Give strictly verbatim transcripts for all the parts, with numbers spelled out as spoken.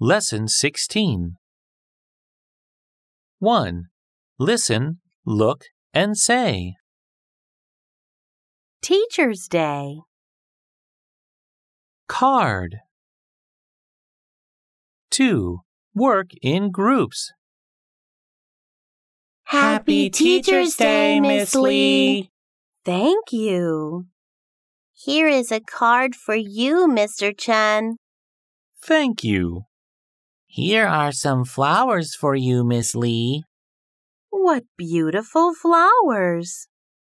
Lesson sixteen. one. Listen, look, and say. Teacher's Day. Card. two. Work in groups. Happy Teacher's Day, Miss Lee. Thank you. Here is a card for you, Mister Chen. Thank you. Here are some flowers for you, Miss Lee. What beautiful flowers.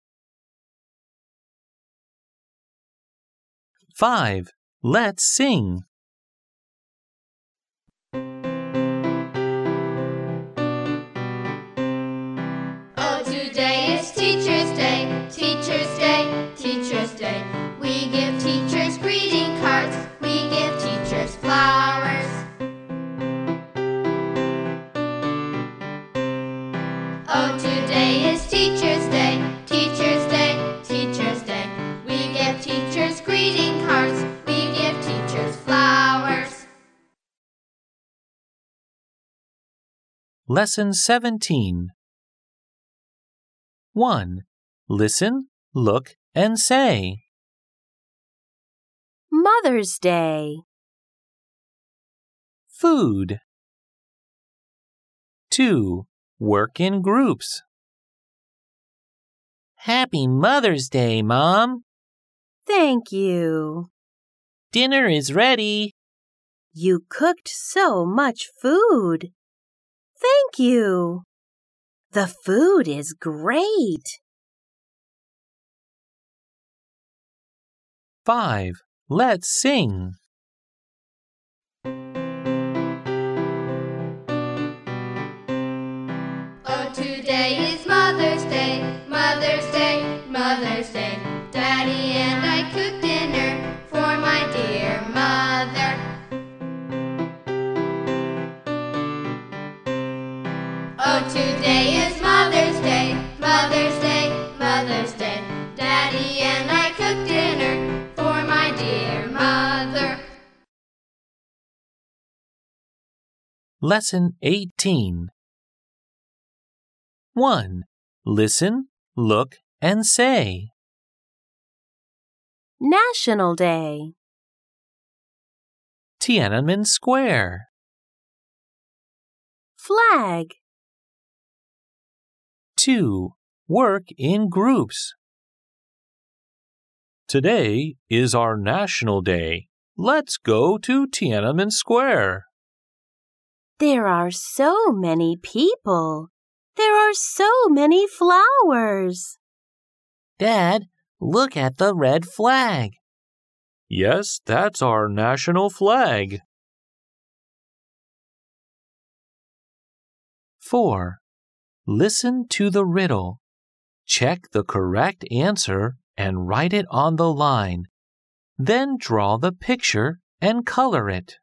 five. Let's sing. Oh, today is Teacher's Day, Teacher's Day, Teacher's Day. We give teachers greeting cards, we give teachers flowers. Oh, today is Teacher's Day, Teacher's Day, Teacher's Day. We give teachers greeting cards, we give teachers flowers. Lesson seventeen. one. Listen, look, and say. Mother's Day. Food. two. Work in groups. Happy Mother's Day, Mom. Thank you. Dinner is ready. You cooked so much food. Thank you. The food is great. five. Let's sing. Oh, today is Mother's Day, Mother's Day, Mother's Day. Daddy and I cooked dinner for my dear mother. Oh, today is Mother's Day, Mother's Day, Mother's Day. Daddy and I cooked dinner for my dear mother. Lesson eighteen. one. Listen, look, and say. National Day. Tiananmen Square. Flag. two. Work in groups. Today is our National Day. Let's go to Tiananmen Square. There are so many people. There are so many flowers. Dad, look at the red flag. Yes, that's our national flag. four. Listen to the riddle. Check the correct answer and write it on the line. Then draw the picture and color it.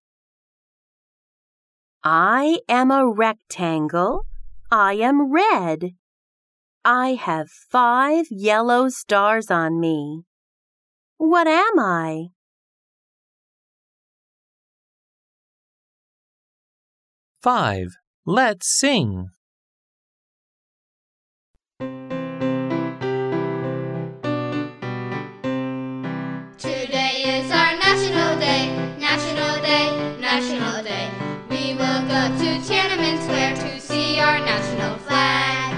I am a rectangle. I am red. I have five yellow stars on me. What am I? five. Let's sing. Today is our National Day, National Day, National Day. We will go to Tiananmen Square to see our national flag.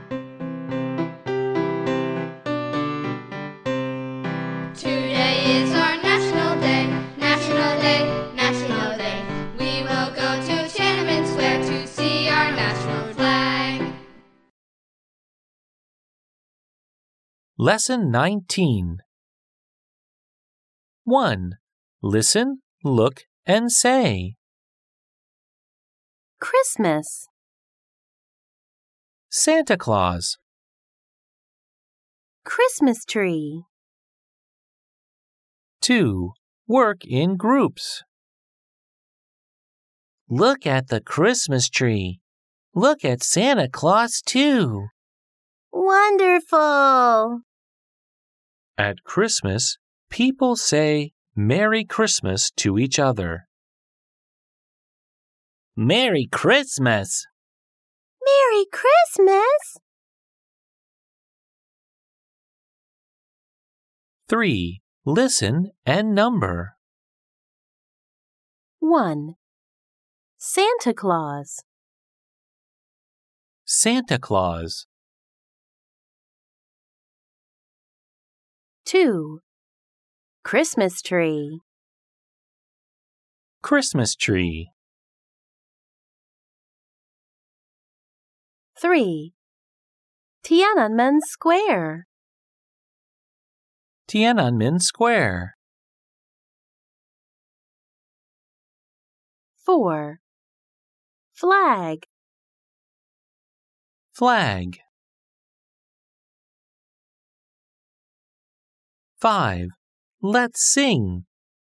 Today is our National Day, National Day, National Day. We will go to Tiananmen Square to see our national flag. Lesson nineteen. one. Listen, look, and say. Christmas. Santa Claus. Christmas tree. two. Work in groups. Look at the Christmas tree. Look at Santa Claus, too. Wonderful! At Christmas, people say Merry Christmas to each other. Merry Christmas! Merry Christmas! three. Listen and number. one. Santa Claus. Santa Claus. two. Christmas tree. Christmas tree. three. Tiananmen Square. Tiananmen Square. four. Flag. Flag. five. Let's sing.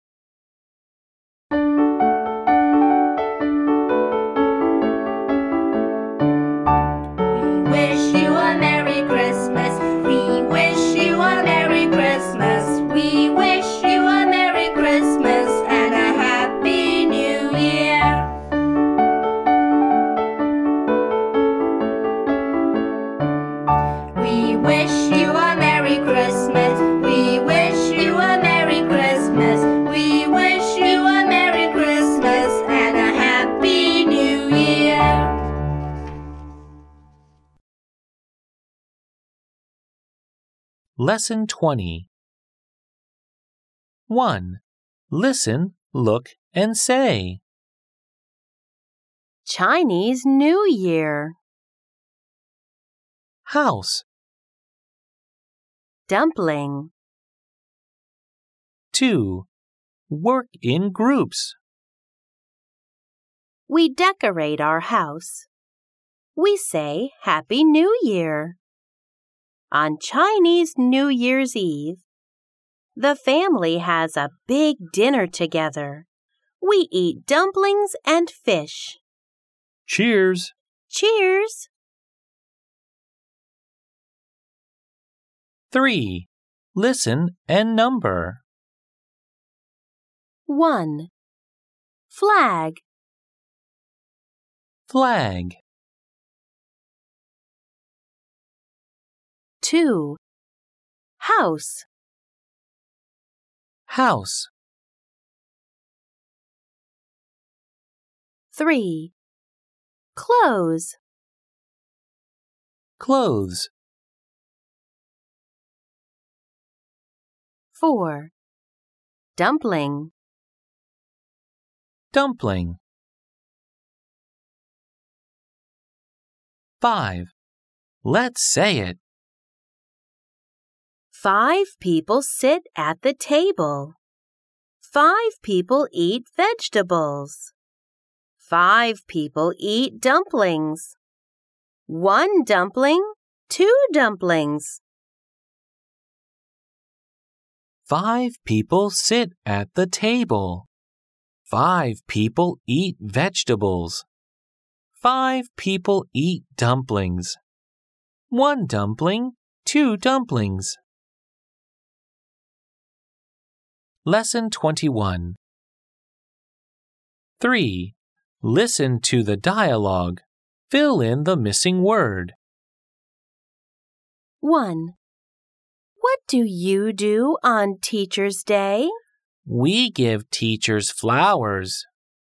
We wish you a Merry Christmas. We wish you a Merry Christmas. We wish you a Merry Christmas and a Happy New Year. We wish you a Merry Christmas. We wish you a Merry Christmas. We wish you a Merry Christmas and a Happy New Year. Lesson twenty. one. Listen, look, and say. Chinese New Year. House. Dumpling. two. Work in groups. We decorate our house. We say Happy New Year. On Chinese New Year's Eve, the family has a big dinner together. We eat dumplings and fish. Cheers. Cheers! three. Listen and number. one. Flag. Flag. two. House. House. three. Clothes. Clothes. four. Dumpling. Dumpling. five. Let's say it. Five people sit at the table. Five people eat vegetables. Five people eat dumplings. One dumpling, two dumplings. Five people sit at the table. Five people eat vegetables. Five people eat dumplings. One dumpling, two dumplings. Lesson twenty-one. three. Listen to the dialogue. Fill in the missing word. one. What do you do on Teacher's Day? We give teachers flowers.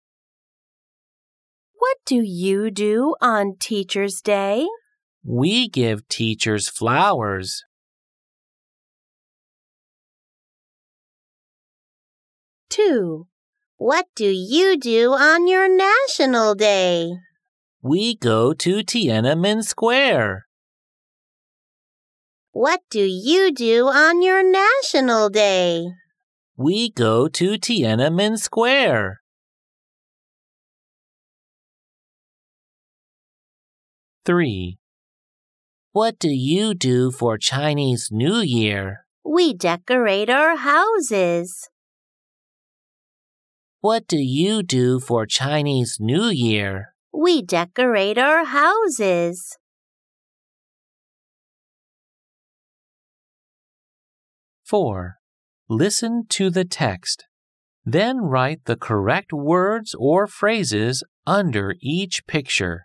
What do you do on Teacher's Day? We give teachers flowers. two. What do you do on your National Day? We go to Tiananmen Square. What do you do on your National Day? We go to Tiananmen Square. three. What do you do for Chinese New Year? We decorate our houses. What do you do for Chinese New Year? We decorate our houses. four. Listen to the text. Then write the correct words or phrases under each picture.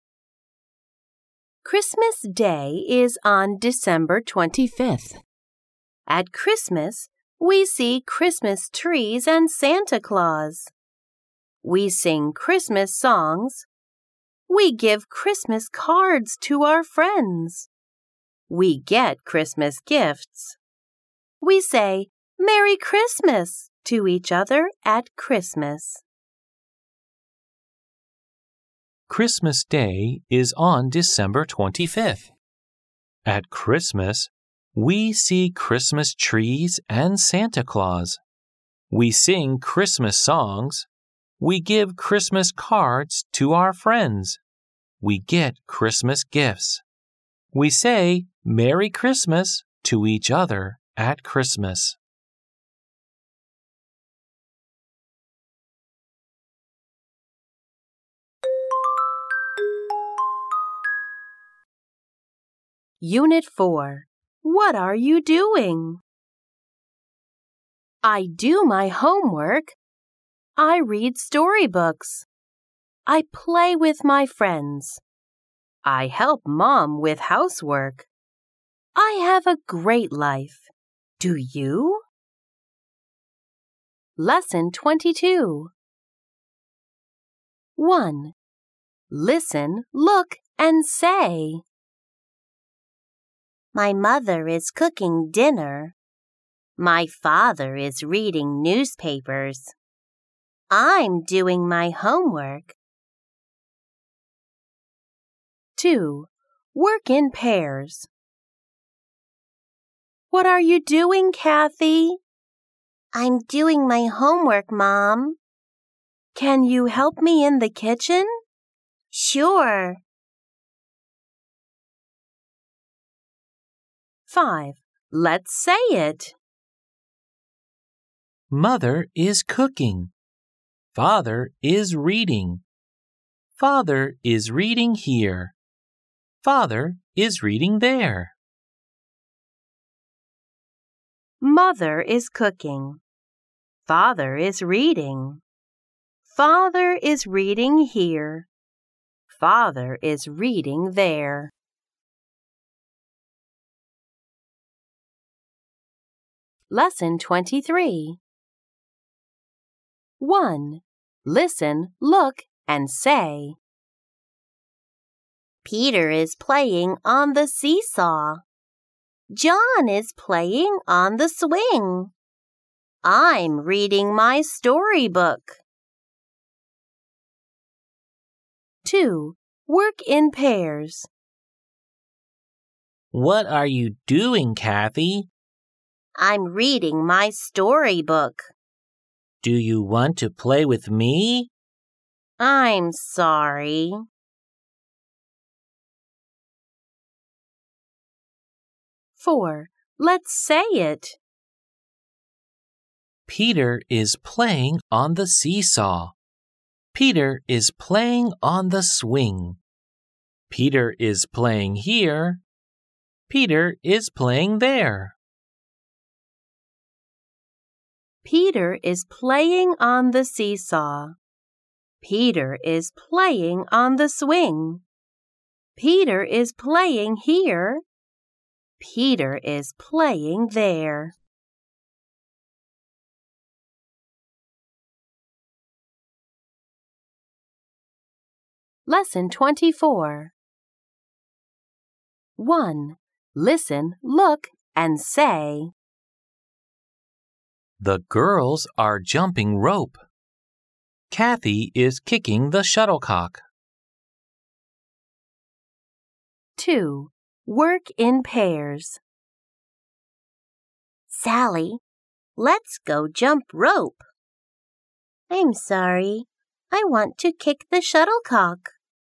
Christmas Day is on December twenty-fifth. At Christmas, we see Christmas trees and Santa Claus. We sing Christmas songs. We give Christmas cards to our friends. We get Christmas gifts. We say Merry Christmas to each other at Christmas. Christmas Day is on December twenty-fifth. At Christmas, we see Christmas trees and Santa Claus. We sing Christmas songs. We give Christmas cards to our friends. We get Christmas gifts. We say Merry Christmas to each other at Christmas. Unit four. What are you doing? I do my homework. I read storybooks. I play with my friends. I help Mom with housework. I have a great life. Do you? Lesson twenty-two. one. Listen, look, and say. My mother is cooking dinner. My father is reading newspapers. I'm doing my homework. two. Work in pairs. What are you doing, Kathy? I'm doing my homework, Mom. Can you help me in the kitchen? Sure. five. Let's say it. Mother is cooking. Father is reading. Father is reading here. Father is reading there. Mother is cooking. Father is reading. Father is reading here. Father is reading there. Lesson twenty-three. one. Listen, look, and say. Peter is playing on the seesaw. John is playing on the swing. I'm reading my storybook. two. Work in pairs. What are you doing, Kathy? I'm reading my storybook. Do you want to play with me? I'm sorry. four. Let's say it. Peter is playing on the seesaw. Peter is playing on the swing. Peter is playing here. Peter is playing there. Peter is playing on the seesaw. Peter is playing on the swing. Peter is playing here. Peter is playing there. Lesson twenty-four. one. Listen, look, and say. The girls are jumping rope. Kathy is kicking the shuttlecock. two. Work in pairs. Sally, let's go jump rope. I'm sorry. I want to kick the shuttlecock.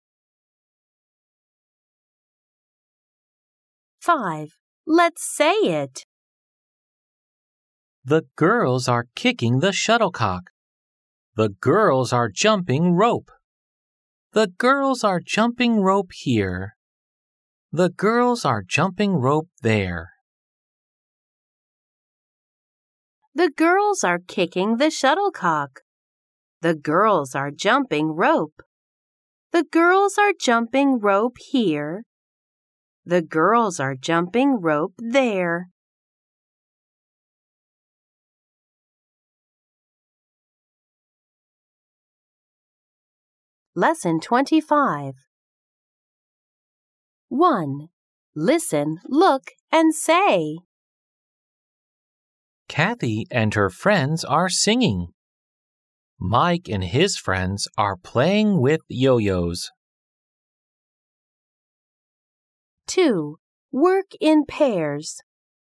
five. Let's say it. The girls are kicking the shuttlecock. The girls are jumping rope. The girls are jumping rope here. The girls are jumping rope there. The girls are kicking the shuttlecock. The girls are jumping rope. The girls are jumping rope here. The girls are jumping rope there. Lesson twenty-five. one. Listen, look, and say. Kathy and her friends are singing. Mike and his friends are playing with yo-yos. two. Work in pairs.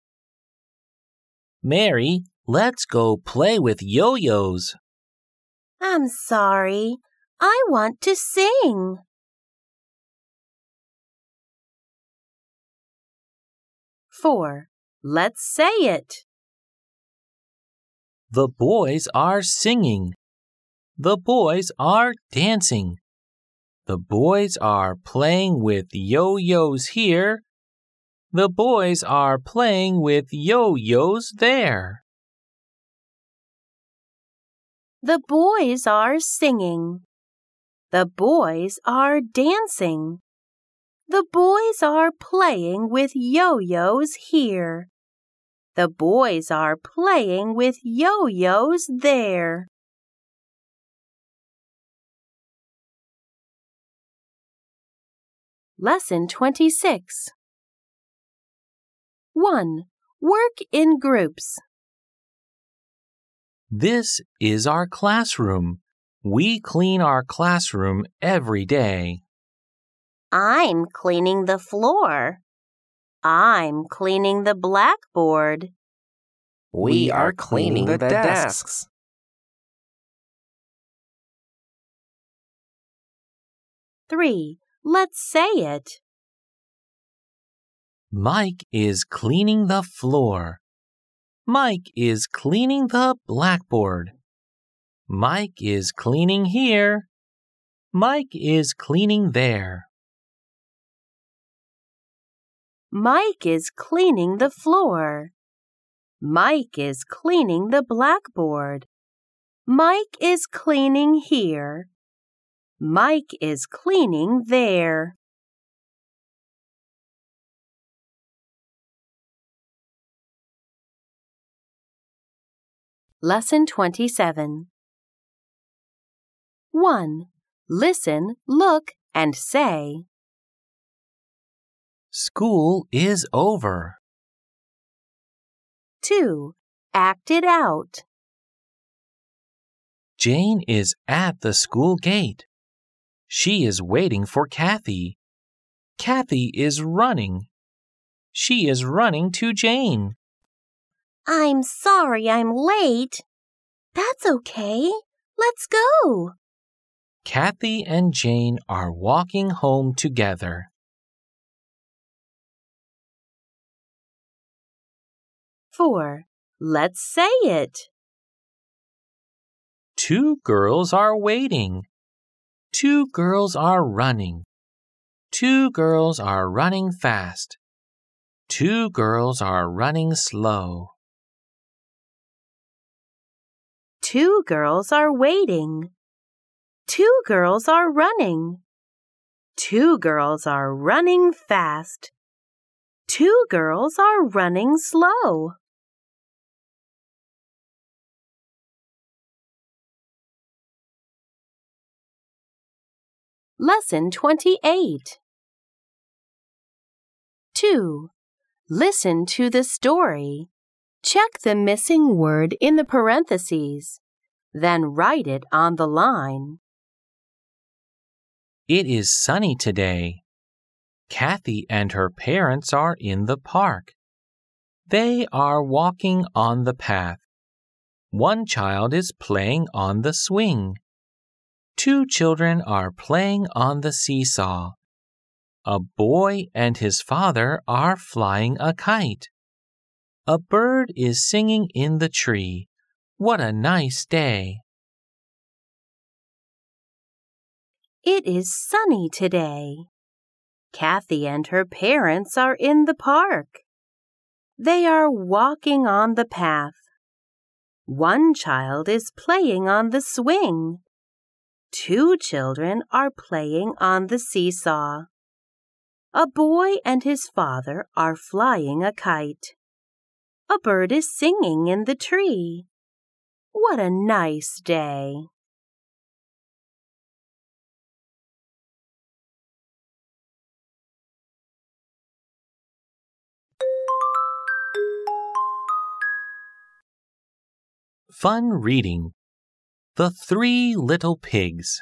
Mary, let's go play with yo-yos. I'm sorry. I want to sing. four. Let's say it. The boys are singing. The boys are dancing. The boys are playing with yo-yos here. The boys are playing with yo-yos there. The boys are singing. The boys are dancing. The boys are playing with yo-yos here. The boys are playing with yo-yos there. Lesson twenty-six. one. Work in groups. This is our classroom. We clean our classroom every day. I'm cleaning the floor. I'm cleaning the blackboard. We are cleaning the desks. three. Let's say it. Mike is cleaning the floor. Mike is cleaning the blackboard. Mike is cleaning here. Mike is cleaning there. Mike is cleaning the floor. Mike is cleaning the blackboard. Mike is cleaning here. Mike is cleaning there. Lesson twenty-seven. one. Listen, look, and say. School is over. two. Act it out. Jane is at the school gate. She is waiting for Kathy. Kathy is running. She is running to Jane. I'm sorry I'm late. That's okay. Let's go. Kathy and Jane are walking home together. four. Let's say it. Two girls are waiting. Two girls are running. Two girls are running fast. Two girls are running slow. Two girls are waiting. Two girls are running. Two girls are running fast. Two girls are running slow. Lesson twenty-eight. two. Listen to the story. Check the missing word in the parentheses. Then write it on the line. It is sunny today. Kathy and her parents are in the park. They are walking on the path. One child is playing on the swing. Two children are playing on the seesaw. A boy and his father are flying a kite. A bird is singing in the tree. What a nice day! It is sunny today. Kathy and her parents are in the park. They are walking on the path. One child is playing on the swing. Two children are playing on the seesaw. A boy and his father are flying a kite. A bird is singing in the tree. What a nice day! Fun reading. The Three Little Pigs.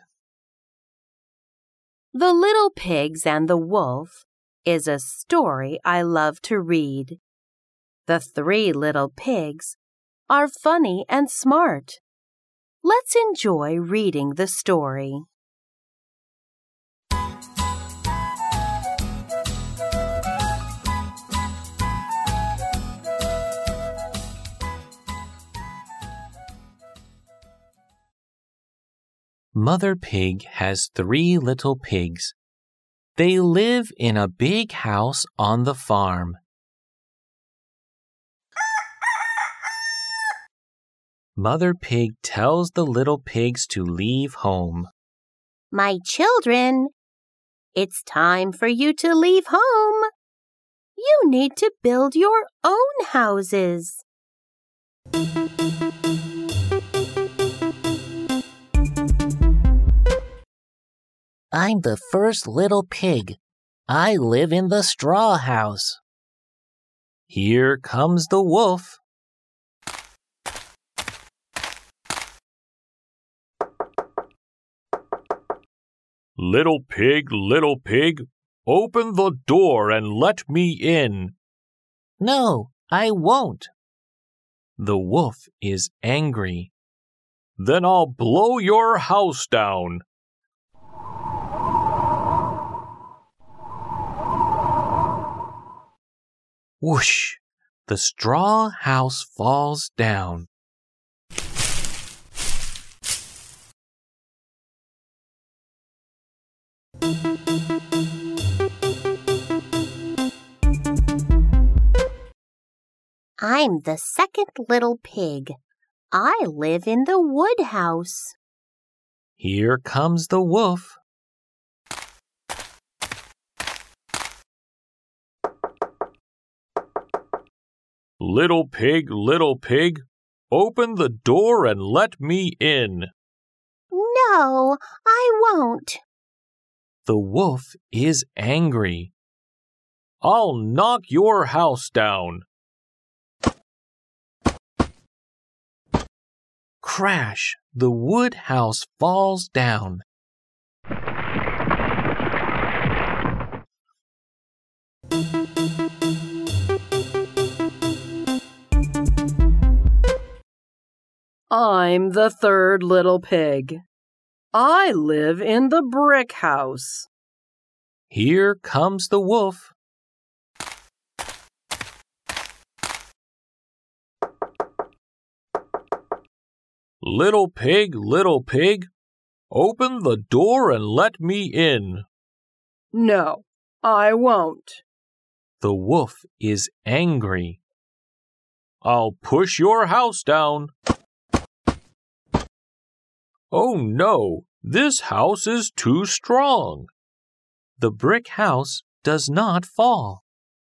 The Little Pigs and the Wolf is a story I love to read. The three little pigs are funny and smart. Let's enjoy reading the story. Mother Pig has three little pigs. They live in a big house on the farm. Mother Pig tells the little pigs to leave home. My children, it's time for you to leave home. You need to build your own houses. I'm the first little pig. I live in the straw house. Here comes the wolf. Little pig, little pig, open the door and let me in. No, I won't. The wolf is angry. Then I'll blow your house down. Whoosh! The straw house falls down. I'm the second little pig. I live in the wood house. Here comes the wolf. Little pig, little pig, open the door and let me in. No, I won't. The wolf is angry. I'll knock your house down. Crash! The wood house falls down. I'm the third little pig. I live in the brick house. Here comes the wolf. Little pig, little pig, open the door and let me in. No, I won't. The wolf is angry. I'll push your house down. Oh no, this house is too strong. The brick house does not fall.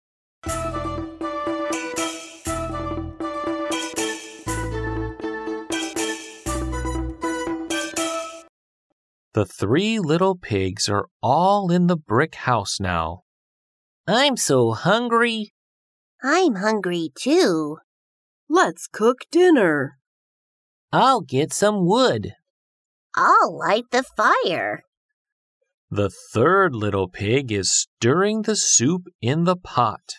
The three little pigs are all in the brick house now. I'm so hungry. I'm hungry too. Let's cook dinner. I'll get some wood. I'll light the fire. The third little pig is stirring the soup in the pot.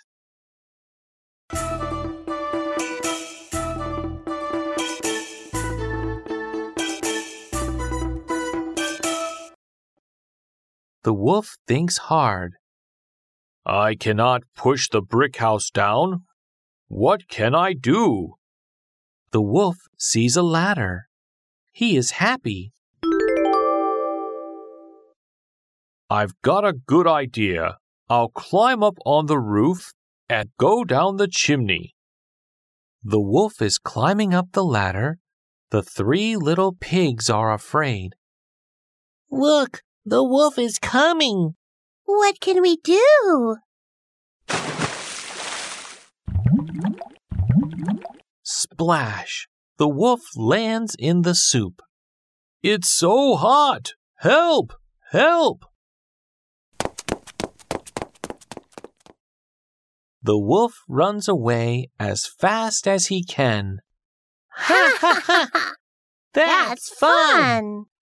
The wolf thinks hard. I cannot push the brick house down. What can I do? The wolf sees a ladder. He is happy. I've got a good idea. I'll climb up on the roof and go down the chimney. The wolf is climbing up the ladder. The three little pigs are afraid. Look, the wolf is coming. What can we do? Splash! The wolf lands in the soup. It's so hot! Help! Help! The wolf runs away as fast as he can. Ha ha ha! That's fun!